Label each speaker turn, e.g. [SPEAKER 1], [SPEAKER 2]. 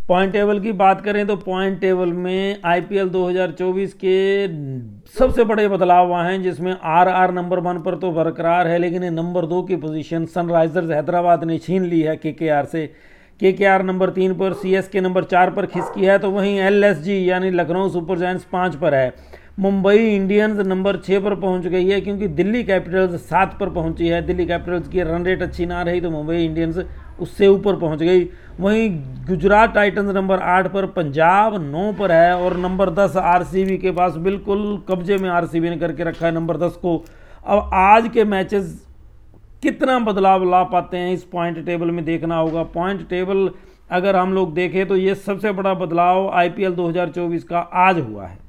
[SPEAKER 1] Point table की बात करें तो पॉइंट टेबल में आईपीएल 2024 के सबसे बड़े बदलाव वहाँ हैं, जिसमें आरआर नंबर 1 पर तो बरकरार है, लेकिन नंबर 2 की पोजीशन सनराइजर्स हैदराबाद ने छीन ली है केकेआर से। केकेआर नंबर 3 पर, सीएसके नंबर 4 पर खिसकी है, तो वहीं एलएसजी यानी लखनऊ सुपर जायंट्स 5 पर है। मुंबई इंडियंस नंबर 6 पर पहुंच गई है, क्योंकि दिल्ली कैपिटल्स 7 पर पहुंची है। दिल्ली कैपिटल्स की रन रेट अच्छी ना रही तो मुंबई इंडियंस उससे ऊपर पहुंच गई। वहीं गुजरात टाइटंस नंबर 8 पर, पंजाब 9 पर है, और नंबर 10 आरसीबी के पास, बिल्कुल कब्जे में आरसीबी ने करके रखा है नंबर 10 को। अब आज के मैचेस कितना बदलाव ला पाते हैं इस पॉइंट टेबल में देखना होगा। पॉइंट टेबल अगर हम लोग देखें तो ये सबसे बड़ा बदलाव आईपीएल 2024 का आज हुआ है।